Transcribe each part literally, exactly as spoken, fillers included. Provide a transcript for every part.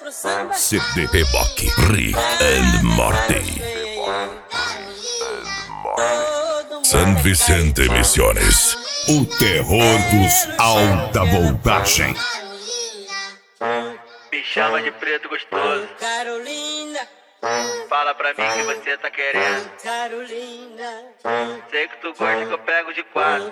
C D Reboque, Rick and Morty. San Vicente Misiones, o terror dos alta voltagem. Me chama de preto gostoso. Carolina, Fala pra mim que você tá querendo. Carolina, Sei que tu gosta que eu pego de quatro.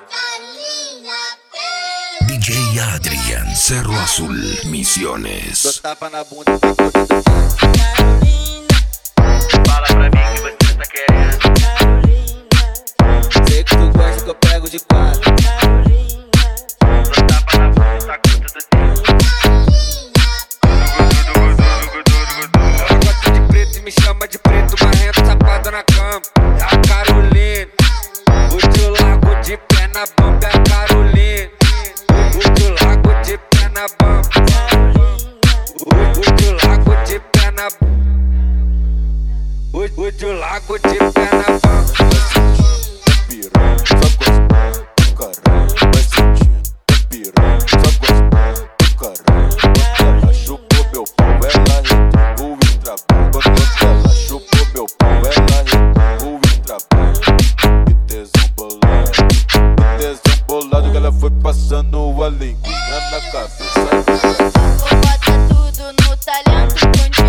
D J Adrian, Cerro Azul, Misiones. Tapa na bunda, Carolina, Fala pra mim que você tá querendo. Carolina, sei que tu gosta que eu pego de quatro. Carolina, Só tapa na bunda, tá com tudo teu. Ela gosta de preto e me chama de preto, marrento, safado na cama. A Carolina, hoje eu largo de pé na bomba. A Carolina, hoje eu largo de pé na bomba. Hoje eu largo de pé na bomba. Hoje eu largo de pé na bomba. Piranha, só gosta do caralho, vai sentindo. Piranha, só gosta do caralho. Quando ela chupou meu pau, ela retribuiu e trabalha. Quando ela chupou meu pau, ela retribuiu e trabalha. Que tesão bolado, que tesão bolado, que ela foi passando a linguinha na cabeça dela. Bota tudo no talento,